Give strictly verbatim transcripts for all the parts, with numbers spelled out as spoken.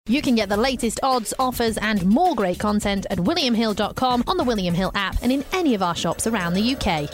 You can get the latest odds, offers and more great content at william hill dot com, on the William Hill app and in any of our shops around the U K.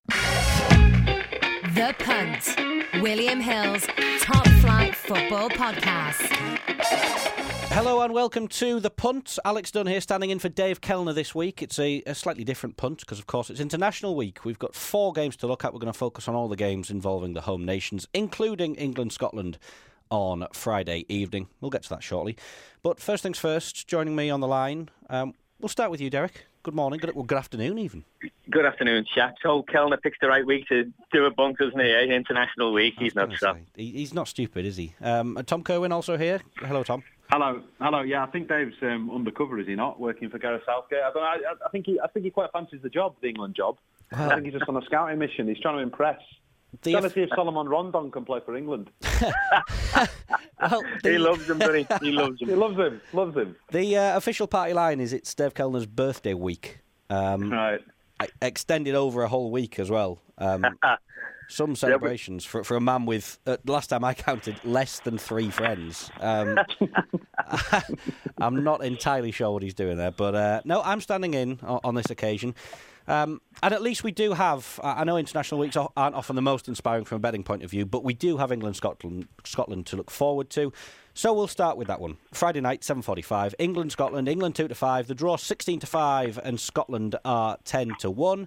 The Punt, William Hill's top flight football podcast. Hello and welcome to The Punt. Alex Dunn here, standing in for Dave Kellner this week. It's a, a slightly different punt because, of course, it's International Week. We've got four games to look at. We're going to focus on all the games involving the home nations, including England-Scotland on Friday evening. We'll get to that shortly. But first things first, joining me on the line, um, we'll start with you, Derek. Good morning. Good, well, good afternoon, even. Good afternoon, chat. So Kellner picks the right week to do a bunk, doesn't he? Eh? International Week. He's not so. He, he's not stupid, is he? Um, and Tom Kerwin also here. Hello, Tom. Hello, hello. Yeah, I think Dave's um, undercover, is he not? Working for Gareth Southgate. I don't know. I, I think he, I think he quite fancies the job, the England job. Well, I think he's just on a scouting mission. He's trying to impress. He's trying to see if Solomon Rondon can play for England. well, the... He loves him, doesn't he? He loves him. He loves him. Loves him. The uh, official party line is it's Dave Kellner's birthday week. Um, right. Extended over a whole week as well. Um, some celebrations for for a man with, uh, last time I counted, less than three friends. Um, I'm not entirely sure what he's doing there, but uh, no, I'm standing in on, on this occasion. Um, and at least we do have, I know international weeks aren't often the most inspiring from a betting point of view, but we do have England-Scotland Scotland to look forward to. So we'll start with that one. Friday night, seven forty-five, England-Scotland, England two to five, the draw sixteen to five, and Scotland are ten to one.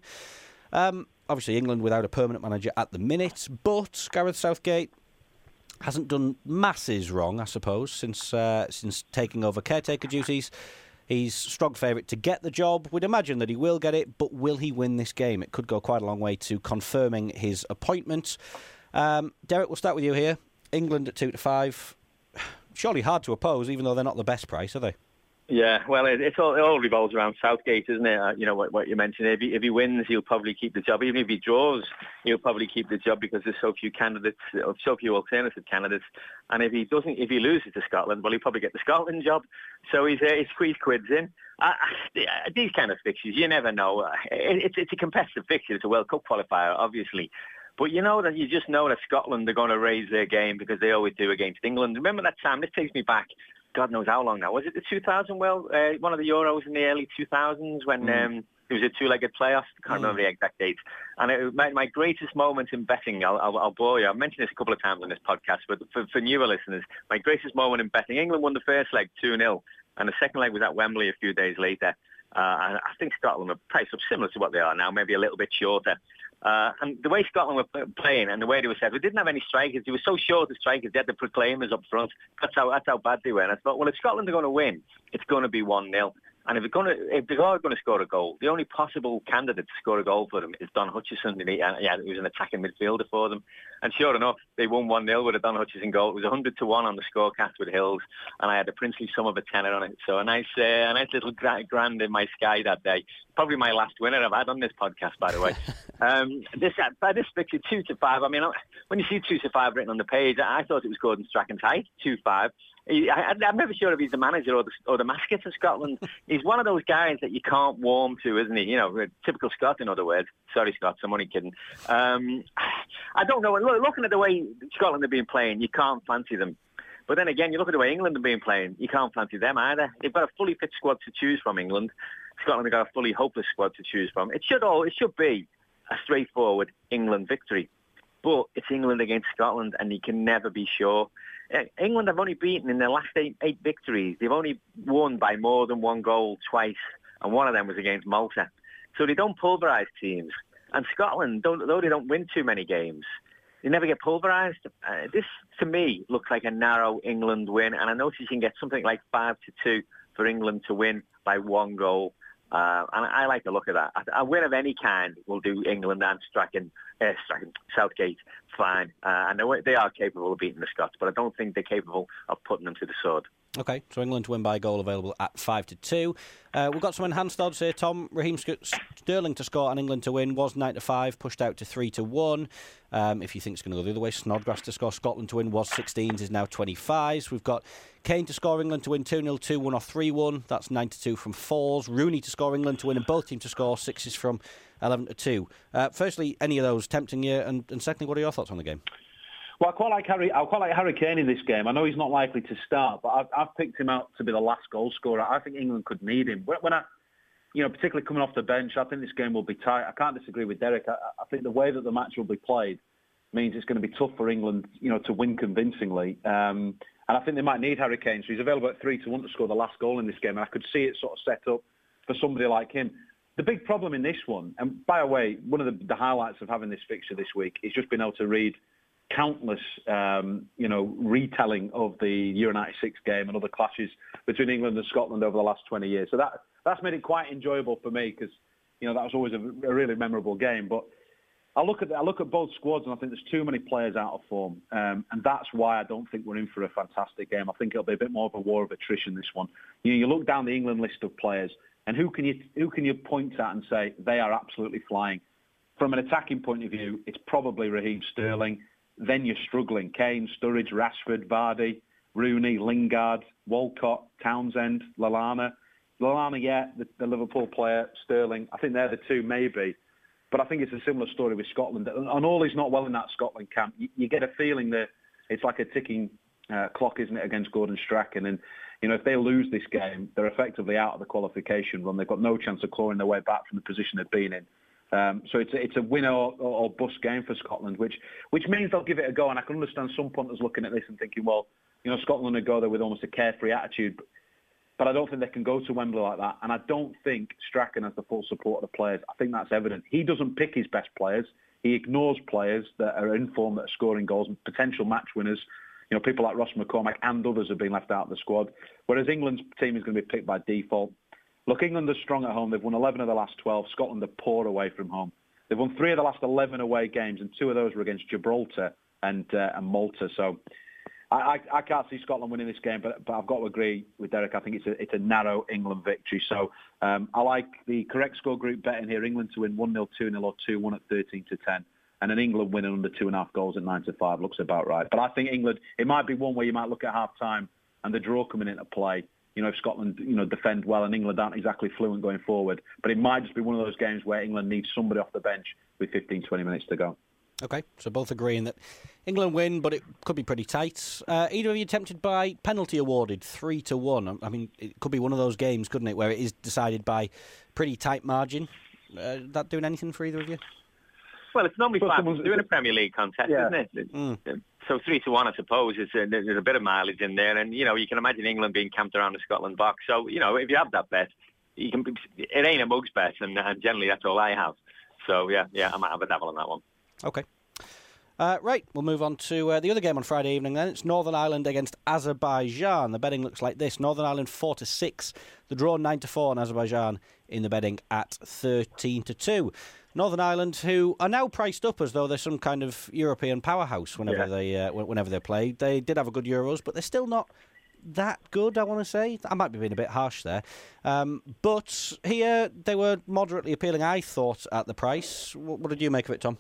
Um, obviously, England without a permanent manager at the minute, but Gareth Southgate hasn't done masses wrong, I suppose, since uh, since taking over caretaker duties. He's strong favourite to get the job. We'd imagine that he will get it, but will he win this game? It could go quite a long way to confirming his appointment. Um, Derek, we'll start with you here. England at two to five. Surely hard to oppose, even though they're not the best price, are they? Yeah, well, it, it's all, it all revolves around Southgate, isn't it? Uh, you know, what, what you mentioned. If he, if he wins, he'll probably keep the job. Even if he draws, he'll probably keep the job because there's so few candidates, or so few alternative candidates. And if he doesn't, if he loses to Scotland, well, he'll probably get the Scotland job. So he's, uh, he's squeezed quids in. Uh, these kind of fixtures, you never know. It, it's, it's a competitive fixture. It's a World Cup qualifier, obviously. But you know that you just know that Scotland are going to raise their game because they always do against England. Remember that time? This takes me back. God knows how long now. Was it the two thousand? Well, uh, one of the Euros in the early two thousands when mm. um, it was a two-legged playoff. I can't mm. remember the exact dates. And it, my, my greatest moment in betting, I'll, I'll, I'll bore you. I've mentioned this a couple of times on this podcast, but for, for newer listeners, my greatest moment in betting, England won the first leg two nil, and the second leg was at Wembley a few days later. Uh, and I think Scotland were priced up similar to what they are now, maybe a little bit shorter. Uh, and the way Scotland were playing and the way they were set, we didn't have any strikers. They were so short of strikers. They had the proclaimers up front. That's how that's how bad they were. And I thought, well, if Scotland are going to win, it's going to be one nil. And if, it's going to, if they are going to score a goal, the only possible candidate to score a goal for them is Don Hutchison. And he, uh, yeah, he was an attacking midfielder for them. And sure enough, they won one nil with a Don Hutchison goal. It was one hundred to one on the scorecast with Hills. And I had a princely sum of a tenner on it. So a nice uh, a nice little grand in my sky that day. Probably my last winner I've had on this podcast, by the way. um, this by this fixture, two to five. I mean, when you see two to five written on the page, I thought it was Gordon Strachan's height, two five. He, I, I'm never sure if he's the manager or the, or the mascot of Scotland. He's one of those guys that you can't warm to, isn't he? You know, typical Scot, in other words. Sorry, Scott, I'm only kidding. Um, I don't know. Look, looking at the way Scotland have been playing, you can't fancy them. But then again, you look at the way England have been playing, you can't fancy them either. They've got a fully fit squad to choose from, England. Scotland have got a fully hopeless squad to choose from. It should all, it should be a straightforward England victory. But it's England against Scotland, and you can never be sure. England have only beaten in their last eight, eight victories. They've only won by more than one goal twice, and one of them was against Malta. So they don't pulverise teams. And Scotland, don't, though they don't win too many games, they never get pulverised. Uh, this, to me, looks like a narrow England win, and I notice you can get something like five to two for England to win by one goal. Uh, and I like the look of that. A win of any kind will do England and Strachan, uh, Strachan Southgate fine. Uh, and they are capable of beating the Scots, but I don't think they're capable of putting them to the sword. OK, so England to win by goal available at five to two. Uh, we've got some enhanced odds here, Tom. Raheem Sterling to score and England to win was nine to five, pushed out to three to one. Um, if you think it's going to go the other way, Snodgrass to score Scotland to win was sixteens, is now twenty-fives. We've got Kane to score England to win two nil, two one or three one. That's nine to two from fours. Rooney to score England to win and both teams to score sixes from eleven to two. Uh, firstly, any of those tempting you? And, and secondly, what are your thoughts on the game? Well, I quite like Harry. I quite like Harry Kane in this game. I know he's not likely to start, but I've, I've picked him out to be the last goal scorer. I think England could need him. When I, you know, particularly coming off the bench, I think this game will be tight. I can't disagree with Derek. I, I think the way that the match will be played means it's going to be tough for England, you know, to win convincingly. Um, and I think they might need Harry Kane. So he's available at three to one to score the last goal in this game. And I could see it sort of set up for somebody like him. The big problem in this one, and by the way, one of the, the highlights of having this fixture this week is just being able to read countless, um, you know, retelling of the Euro ninety-six game and other clashes between England and Scotland over the last twenty years. So that that's made it quite enjoyable for me because, you know, that was always a, a really memorable game. But I look at I look at both squads and I think there's too many players out of form, um, and that's why I don't think we're in for a fantastic game. I think it'll be a bit more of a war of attrition this one. You know, you look down the England list of players, and who can you who can you point at and say they are absolutely flying? From an attacking point of view, it's probably Raheem Sterling. Then you're struggling. Kane, Sturridge, Rashford, Vardy, Rooney, Lingard, Walcott, Townsend, Lallana. Lallana, yeah, the, the Liverpool player, Sterling. I think they're the two, maybe. But I think it's a similar story with Scotland. And all is not well in that Scotland camp. You, you get a feeling that it's like a ticking uh, clock, isn't it, against Gordon Strachan. And, you know, if they lose this game, they're effectively out of the qualification run. They've got no chance of clawing their way back from the position they've been in. Um, so it's a, it's a win or, or bust game for Scotland, which which means they'll give it a go. And I can understand some punters looking at this and thinking, well, you know, Scotland would go there with almost a carefree attitude. But I don't think they can go to Wembley like that. And I don't think Strachan has the full support of the players. I think that's evident. He doesn't pick his best players. He ignores players that are in form, that are scoring goals, potential match winners. You know, people like Ross McCormack and others have been left out of the squad. Whereas England's team is going to be picked by default. Look, England are strong at home. They've won eleven of the last twelve. Scotland are poor away from home. They've won three of the last eleven away games, and two of those were against Gibraltar and uh, and Malta. So I, I, I can't see Scotland winning this game, but, but I've got to agree with Derek. I think it's a it's a narrow England victory. So um, I like the correct score group betting here. England to win one nil, two nil, or two one at thirteen to ten. And an England winning under two and a half goals at nine to five looks about right. But I think England, it might be one where you might look at half time and the draw coming into play. You know, if Scotland, you know, defend well and England aren't exactly fluent going forward. But it might just be one of those games where England needs somebody off the bench with fifteen, twenty minutes to go. OK, so both agreeing that England win, but it could be pretty tight. Uh, either of you tempted by penalty awarded, three to one? I mean, it could be one of those games, couldn't it, where it is decided by pretty tight margin. Uh, that doing anything for either of you? Well, it's normally Well, five someone's- to do in a Premier League contest, Yeah. isn't it? Mm. So three to one, I suppose, is uh, there's a bit of mileage in there, and you know you can imagine England being camped around the Scotland box. So you know if you have that bet, you can. It ain't a mugs bet, and, and generally that's all I have. So yeah, yeah, I might have a dabble on that one. OK. Uh, right, we'll move on to uh, the other game on Friday evening then. It's Northern Ireland against Azerbaijan. The betting looks like this. Northern Ireland four to six. The draw nine to four, and Azerbaijan in the betting at thirteen to two. Northern Ireland, who are now priced up as though they're some kind of European powerhouse whenever Yeah. they uh, whenever they play. They did have a good Euros, but they're still not that good, I want to say. I might be being a bit harsh there. Um, but here, they were moderately appealing, I thought, at the price. What, what did you make of it, Tom?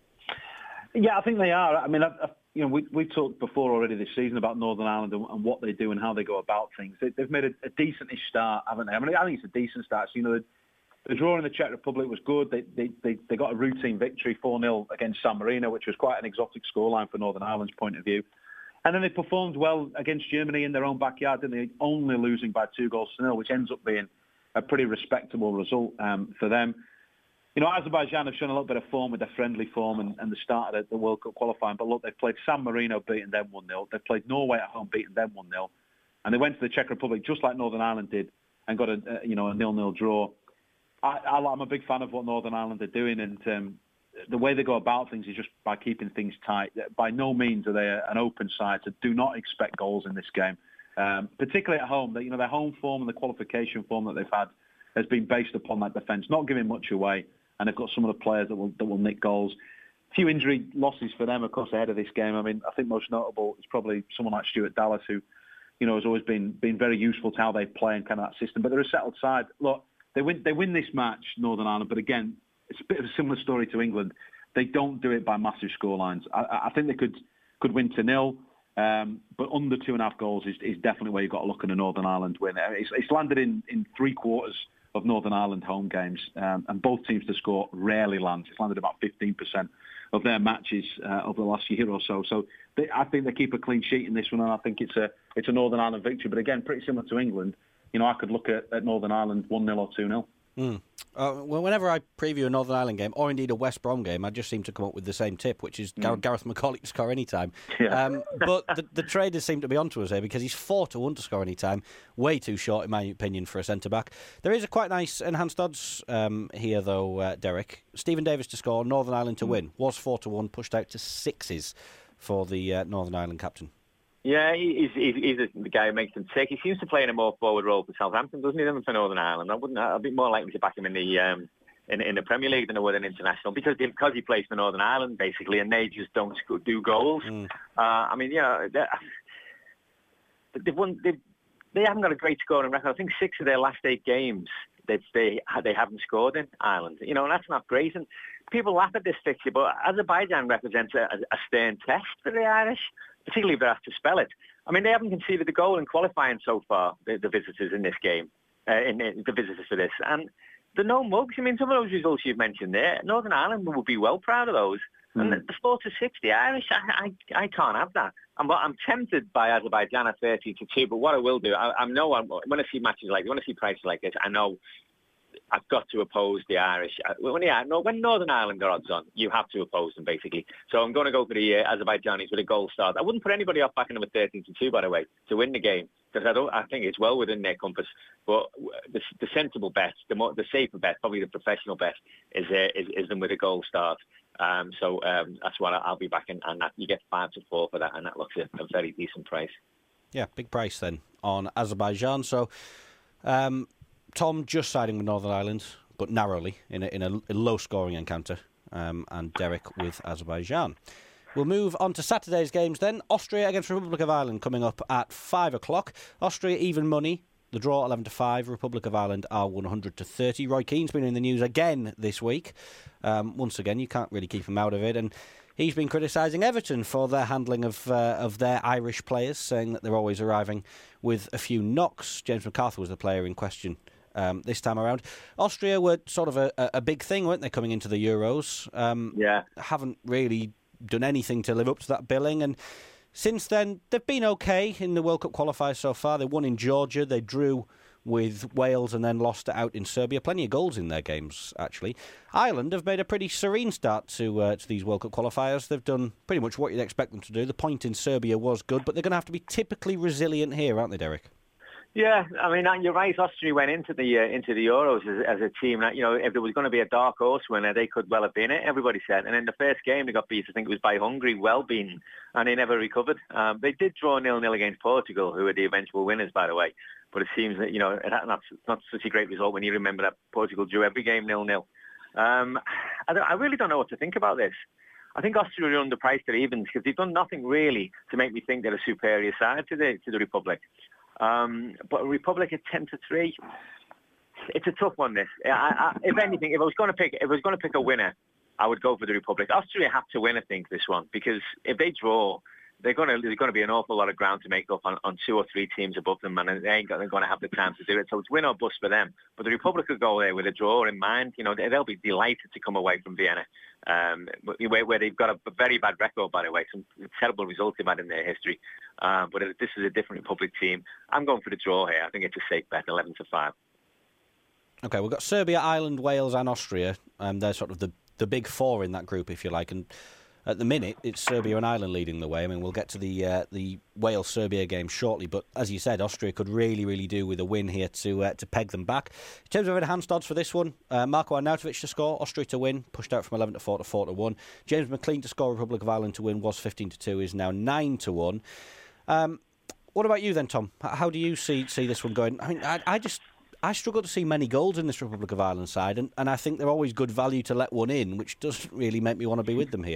Yeah, I think they are. I mean, I, I, you know, we we talked before already this season about Northern Ireland and, and what they do and how they go about things. They, they've made a, a decentish start, haven't they? I mean, I think it's a decent start. So, you know, the, the draw in the Czech Republic was good. They they they, they got a routine victory, four nil against San Marino, which was quite an exotic scoreline for Northern Ireland's point of view. And then they performed well against Germany in their own backyard, didn't they? Only losing by two goals to nil, which ends up being a pretty respectable result um, for them. You know, Azerbaijan have shown a little bit of form with their friendly form and, and the start of the World Cup qualifying. But look, they've played San Marino, beating them one nil. They've played Norway at home, beating them one nil. And they went to the Czech Republic, just like Northern Ireland did, and got a, a you know a nil nil draw. I, I, I'm a big fan of what Northern Ireland are doing, and um, the way they go about things is just by keeping things tight. By no means are they a, an open side, so do not expect goals in this game, um, particularly at home. You know, their home form and the qualification form that they've had has been based upon that defence, not giving much away. And they've got some of the players that will that will nick goals. A few injury losses for them, of course, ahead of this game. I mean, I think most notable is probably someone like Stuart Dallas, who, you know, has always been been very useful to how they play and kind of that system. But they're a settled side. Look, they win they win this match, Northern Ireland. But again, it's a bit of a similar story to England. They don't do it by massive scorelines. I, I think they could could win to nil, um, but under two and a half goals is, is definitely where you've got to look at a Northern Ireland win. It's, it's landed in, in three quarters of Northern Ireland home games, um, and both teams to score rarely lands. It's landed about fifteen percent of their matches uh, over the last year or so. So they, I think they keep a clean sheet in this one, and I think it's a it's a Northern Ireland victory. But again, pretty similar to England. You know, I could look at, at Northern Ireland one nil or two nil. Mm. Uh, well, whenever I preview a Northern Ireland game, or indeed a West Brom game, I just seem to come up with the same tip, which is mm. Gareth McCauley to score any time. Yeah. Um, but the, the traders seem to be onto us here because he's four to one to score any time. Way too short, in my opinion, for a centre-back. There is a quite nice enhanced odds um, here, though, uh, Derek. Stephen Davis to score, Northern Ireland to mm. win. Was four to one, pushed out to sixes for the uh, Northern Ireland captain. Yeah, he's, he's, he's the guy who makes them tick. He seems to play in a more forward role for Southampton, doesn't he, than for Northern Ireland? I wouldn't. I'd be more likely to back him in the um, in, in the Premier League than I would in international because because he plays for Northern Ireland basically, and they just don't do goals. Mm. Uh, I mean, you know, they've won. They've, they haven't got a great scoring record. I think six of their last eight games they they they haven't scored in Ireland. You know, and that's not great. And people laugh at this fixture, but Azerbaijan represents a, a stern test for the Irish. Particularly if they have to spell it. I mean, they haven't conceded a goal in qualifying so far, the, the visitors in this game, uh, in, in the visitors for this. And they're no mugs. I mean, some of those results you've mentioned there, Northern Ireland will be well proud of those. Mm. And the, the four to six, the Irish, I, I, I can't have that. I'm, I'm tempted by Azerbaijan at thirty to two, but what I will do, I, I know I'm, when I see matches like, when I see prices like this, I know I've got to oppose the Irish. When, yeah, no, when Northern Ireland are odds on, you have to oppose them, basically. So I'm going to go for the uh, Azerbaijanis with a goal start. I wouldn't put anybody off backing them at thirteen to two, by the way, to win the game, because I don't. I think it's well within their compass. But the, the sensible bet, the more, the safer bet, probably the professional bet, is uh, is, is them with a goal start. Um, so um, that's what I'll be backing, and that, you get five to four for that, and that looks a, a very decent price. Yeah, big price then on Azerbaijan. So. Um, Tom just siding with Northern Ireland, but narrowly, in a, in a, a low-scoring encounter, um, and Derek with Azerbaijan. We'll move on to Saturday's games then. Austria against Republic of Ireland coming up at five o'clock. Austria even money, the draw eleven to five. Republic of Ireland are one hundred to thirty. Roy Keane's been in the news again this week. Um, once again, you can't really keep him out of it, and he's been criticising Everton for their handling of uh, of their Irish players, saying that they're always arriving with a few knocks. James McArthur was the player in question Um, this time around. Austria were sort of a, a big thing, weren't they, coming into the Euros? Um, yeah. Haven't really done anything to live up to that billing, and since then they've been okay in the World Cup qualifiers so far. They won in Georgia, they drew with Wales and then lost it out in Serbia. Plenty of goals in their games, actually. Ireland have made a pretty serene start to uh, to these World Cup qualifiers. They've done pretty much what you'd expect them to do. The point in Serbia was good, but they're going to have to be typically resilient here, aren't they, Derek? Yeah, I mean, you're right. Austria went into the uh, into the Euros as, as a team that, you know, if there was going to be a dark horse winner, they could well have been it. Everybody said. And in the first game, they got beat. I think it was by Hungary, well beaten, and they never recovered. Um, they did draw nil nil against Portugal, who were the eventual winners, by the way. But it seems that, you know, it, not not such a great result when you remember that Portugal drew every game nil nil. Um, I, I really don't know what to think about this. I think Austria are underpriced at evens because they've done nothing really to make me think they're a superior side to the to the Republic. Um, but a Republic at ten to three, it's a tough one. This, I, I, if anything, if I was going to pick, if I was going to pick a winner, I would go for the Republic. Austria have to win, I think, this one, because if they draw, they're going to there's going to be an awful lot of ground to make up on, on two or three teams above them, and they ain't they're going to have the time to do it. So it's win or bust for them. But the Republic will go there with a draw in mind. You know, they'll be delighted to come away from Vienna, um, where, where they've got a very bad record, by the way, some terrible results they've had in their history. Um, but this is a different Republic team. I'm going for the draw here. I think it's a safe bet, eleven to five. Okay, we've got Serbia, Ireland, Wales, and Austria. Um, they're sort of the the big four in that group, if you like, and at the minute, it's Serbia and Ireland leading the way. I mean, we'll get to the uh, the Wales-Serbia game shortly, but as you said, Austria could really, really do with a win here to uh, to peg them back. In terms of enhanced odds for this one, uh, Marko Arnautovic to score, Austria to win, pushed out from eleven to four to four to one. James McLean to score, Republic of Ireland to win, was fifteen to two, is now nine to one. Um, what about you then, Tom? How do you see see this one going? I mean, I, I just... I struggle to see many goals in this Republic of Ireland side, and, and I think they're always good value to let one in, which doesn't really make me want to be with them here.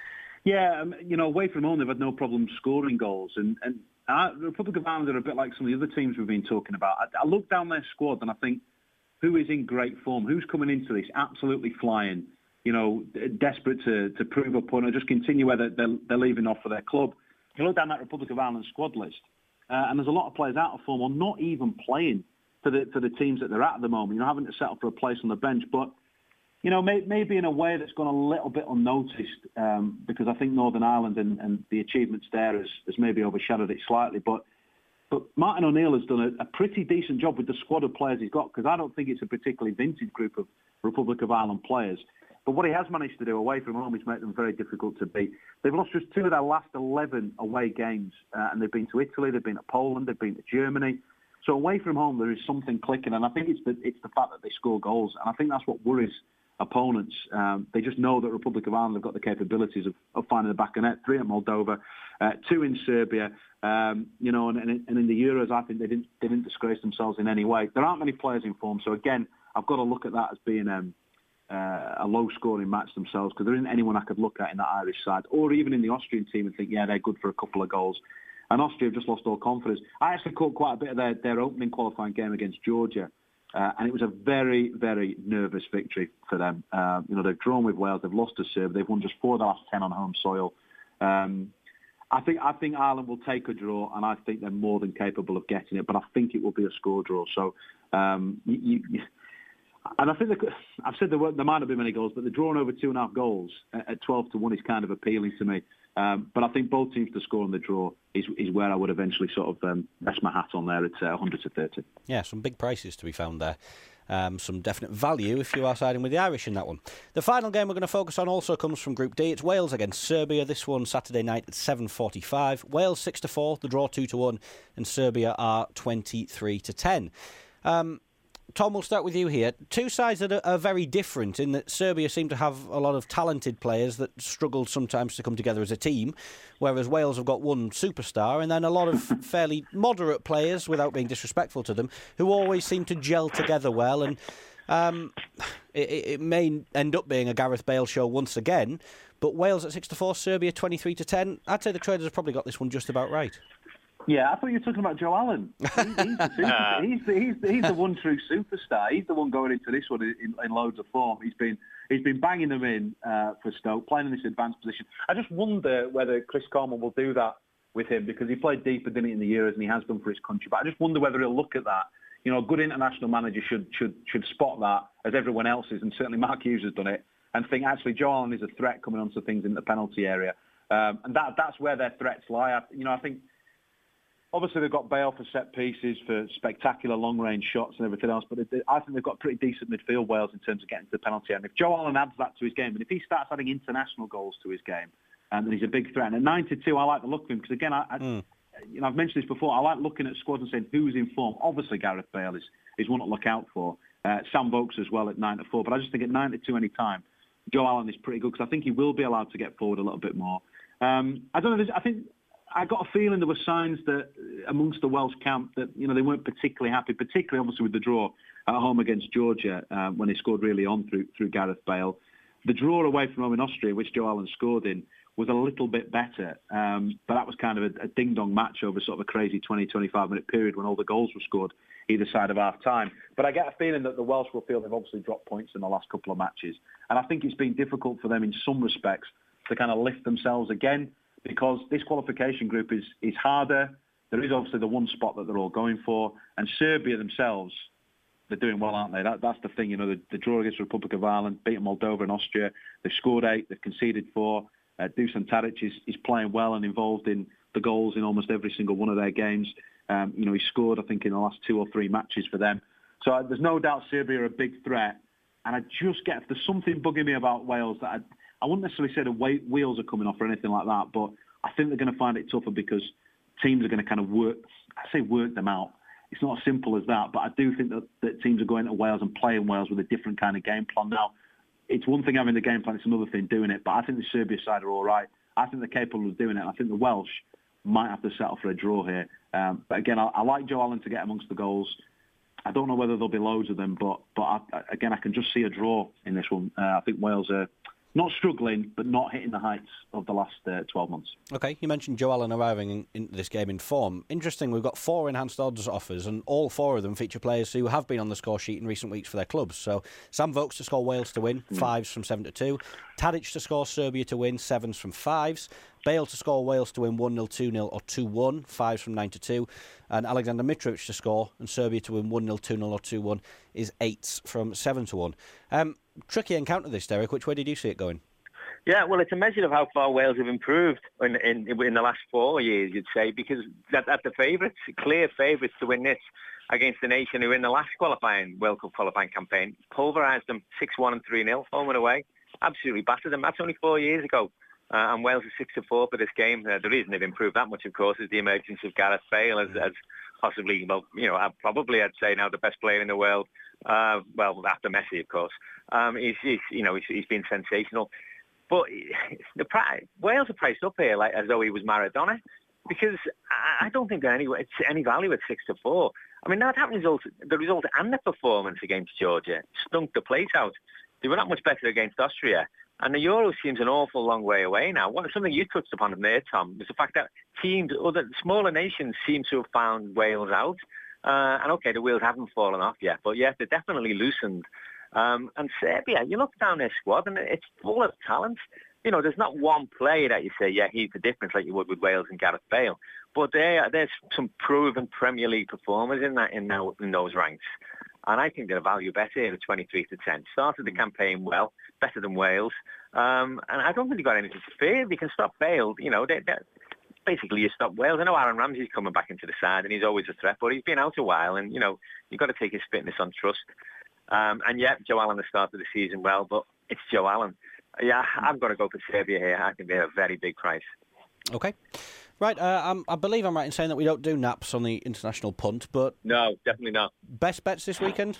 Yeah, um, you know, away from home, they've had no problem scoring goals. And, and uh, the Republic of Ireland are a bit like some of the other teams we've been talking about. I, I look down their squad and I think, who is in great form? Who's coming into this absolutely flying? You know, desperate to, to prove a point or just continue where they're, they're, they're leaving off for their club. You look down that Republic of Ireland squad list, uh, and there's a lot of players out of form or not even playing for the for the teams that they're at at the moment. You know, having to settle for a place on the bench. But you know, may, maybe in a way that's gone a little bit unnoticed um, because I think Northern Ireland and, and the achievements there has, has maybe overshadowed it slightly. But but Martin O'Neill has done a, a pretty decent job with the squad of players he's got, because I don't think it's a particularly vintage group of Republic of Ireland players. But what he has managed to do away from home is make them very difficult to beat. They've lost just two of their last eleven away games, uh, and they've been to Italy, they've been to Poland, they've been to Germany. So away from home, there is something clicking, and I think it's the it's the fact that they score goals, and I think that's what worries opponents. Um, they just know that Republic of Ireland have got the capabilities of, of finding the back of net. Three at Moldova, uh, two in Serbia. Um, you know, and, and in the Euros, I think they didn't they didn't disgrace themselves in any way. There aren't many players in form, so again, I've got to look at that as being um, uh, a low-scoring match themselves, because there isn't anyone I could look at in that Irish side, or even in the Austrian team and think, yeah, they're good for a couple of goals. And Austria have just lost all confidence. I actually caught quite a bit of their, their opening qualifying game against Georgia, uh, and it was a very, very nervous victory for them. Uh, you know, they've drawn with Wales, they've lost to Serbia, they've won just four of the last ten on home soil. Um, I think I think Ireland will take a draw, and I think they're more than capable of getting it, but I think it will be a score draw. So, um, you, you, and I think they could, I've said there, were, there might not be many goals, but the drawing over two and a half goals at twelve to one is kind of appealing to me. Um, but I think both teams to score on the draw is, is where I would eventually sort of um, rest my hat on there at uh, one hundred to thirty. Yeah, some big prices to be found there. Um, some definite value if you are siding with the Irish in that one. The final game we're going to focus on also comes from Group D. It's Wales against Serbia. This one Saturday night at seven forty-five. Wales six to four, the draw two to one, and Serbia are twenty-three to ten. Um, Tom, we'll start with you here. Two sides that are, are very different in that Serbia seem to have a lot of talented players that struggle sometimes to come together as a team, whereas Wales have got one superstar and then a lot of fairly moderate players, without being disrespectful to them, who always seem to gel together well. And um, it, it may end up being a Gareth Bale show once again, but Wales at six to four, Serbia twenty-three to ten. I'd say the traders have probably got this one just about right. Yeah, I thought you were talking about Joe Allen. He, he's, the super, he's, the, he's, the, he's the one true superstar. He's the one going into this one in, in loads of form. He's been he's been banging them in uh, for Stoke, playing in this advanced position. I just wonder whether Chris Coleman will do that with him, because he played deeper, didn't he, in the Euros, and he has done for his country. But I just wonder whether he'll look at that. You know, a good international manager should should should spot that, as everyone else is, and certainly Mark Hughes has done it, and think, actually, Joe Allen is a threat coming onto things in the penalty area. Um, and that that's where their threats lie. I, you know, I think... Obviously, they've got Bale for set pieces, for spectacular long-range shots and everything else, but they, I think they've got pretty decent midfield, Wales, in terms of getting to the penalty area. And if Joe Allen adds that to his game, and if he starts adding international goals to his game, um, then he's a big threat. And at nine to two, I like the look of him, because, again, I, I, mm. you know, I've mentioned this before, I like looking at squads and saying who's in form. Obviously, Gareth Bale is, is one to look out for. Uh, Sam Vokes as well at nine to four, but I just think at nine to two any time, Joe Allen is pretty good, because I think he will be allowed to get forward a little bit more. Um, I don't know, I think... I got a feeling there were signs that amongst the Welsh camp that, you know, they weren't particularly happy, particularly obviously with the draw at home against Georgia uh, when they scored really on through through Gareth Bale. The draw away from home in Austria, which Joe Allen scored in, was a little bit better, um, but that was kind of a, a ding-dong match over sort of a crazy twenty, twenty-five minute period when all the goals were scored either side of half-time. But I get a feeling that the Welsh will feel they've obviously dropped points in the last couple of matches, and I think it's been difficult for them in some respects to kind of lift themselves again, because this qualification group is, is harder. There is obviously the one spot that they're all going for. And Serbia themselves, they're doing well, aren't they? That, that's the thing, you know, the, the draw against the Republic of Ireland, beating Moldova and Austria. They've scored eight, they've conceded four. Uh, Dusan Tadic is, is playing well and involved in the goals in almost every single one of their games. Um, you know, he scored, I think, in the last two or three matches for them. So uh, there's no doubt Serbia are a big threat. And I just get, there's something bugging me about Wales that I... I wouldn't necessarily say the weight, wheels are coming off or anything like that, but I think they're going to find it tougher because teams are going to kind of work, I say work them out. It's not as simple as that, but I do think that, that teams are going to Wales and playing Wales with a different kind of game plan. Now, it's one thing having the game plan, it's another thing doing it, but I think the Serbia side are all right. I think they're capable of doing it. I think the Welsh might have to settle for a draw here. Um, but again, I, I like Joe Allen to get amongst the goals. I don't know whether there'll be loads of them, but but I, again, I can just see a draw in this one. Uh, I think Wales are not struggling, but not hitting the heights of the last uh, twelve months. OK, you mentioned Joe Allen arriving in, in this game in form. Interesting, we've got four enhanced odds offers, and all four of them feature players who have been on the score sheet in recent weeks for their clubs. So Sam Vokes to score Wales to win, mm. fives from seven to two. Tadic to score Serbia to win, sevens from fives. Bale to score, Wales to win one nil, two nil or two one, fives from nine to two. And Alexander Mitrovic to score and Serbia to win one nil, two nil or two one is eights from seven to one. Um, tricky encounter this, Derek. Which way did you see it going? Yeah, well, it's a measure of how far Wales have improved in in, in the last four years, you'd say, because that, that's the favourites, clear favourites to win this against a nation who in the last qualifying World Cup qualifying campaign pulverised them six one and three nil, home and away. Absolutely battered them. That's only four years ago. Uh, and Wales is six to four for this game. Uh, the reason they've improved that much, of course, is the emergence of Gareth Bale as, as possibly, well, you know, probably I'd say now the best player in the world. Uh, well, after Messi, of course. Um, he's, he's, you know, he's, he's been sensational. But the pri- Wales are priced up here like as though he was Maradona, because I don't think there's any, it's any value at six to four. I mean, that result, the result and the performance against Georgia stunk the place out. They were not much better against Austria. And the Euro seems an awful long way away now. What, something you touched upon there, Tom, was the fact that teams, other smaller nations seem to have found Wales out. Uh, and okay, the wheels haven't fallen off yet, but yes, they're definitely loosened. Um, and Serbia, you look down their squad and it's full of talent. You know, there's not one player that you say, yeah, he's the difference like you would with Wales and Gareth Bale. But there, there's some proven Premier League performers in that in, now, in those ranks. And I think they're a value bet here at twenty-three to ten. Started the campaign well, better than Wales. Um, and I don't think they've got anything to fear. They can stop Bale. You know, they, they, basically you stop Wales. I know Aaron Ramsey's coming back into the side and he's always a threat, but he's been out a while and, you know, you've got to take his fitness on trust. Um, and yeah, Joe Allen has started the season well, but it's Joe Allen. Yeah, I'm going to go for Serbia here. I think they're a very big price. Okay. Right, uh, I'm, I believe I'm right in saying that we don't do naps on the international punt, but... No, definitely not. Best bets this weekend?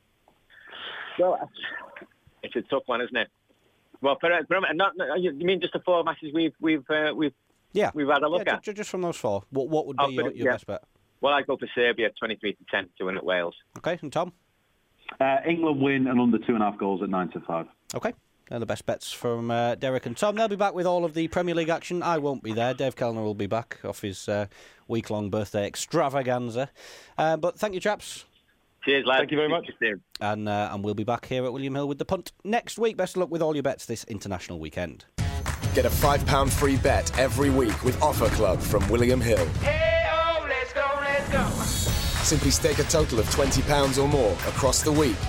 Well, it's a tough one, isn't it? Well, for, for, not, you mean just the four matches we've we've uh, we've yeah. we've had a look yeah, at? Just from those four, what what would be oh, your, your yeah. best bet? Well, I'd go for Serbia, twenty-three to ten to win at Wales. Okay, and Tom? Uh, England win and under two and a half goals at nine to five. Okay. They're the best bets from uh, Derek and Tom. They'll be back with all of the Premier League action. I won't be there. Dave Kellner will be back off his uh, week-long birthday extravaganza. Uh, but thank you, chaps. Cheers, lads. Thank you very much. And, uh, and we'll be back here at William Hill with the punt next week. Best of luck with all your bets this international weekend. Get a five pound free bet every week with Offer Club from William Hill. Hey-oh, let's go, let's go. Simply stake a total of twenty pounds or more across the week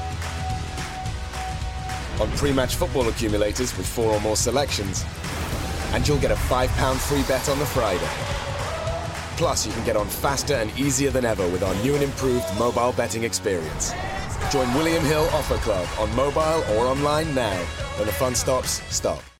on pre-match football accumulators with four or more selections, and you'll get a five pound free bet on the Friday. Plus, you can get on faster and easier than ever with our new and improved mobile betting experience. Join William Hill Offer Club on mobile or online now. When the fun stops, stop.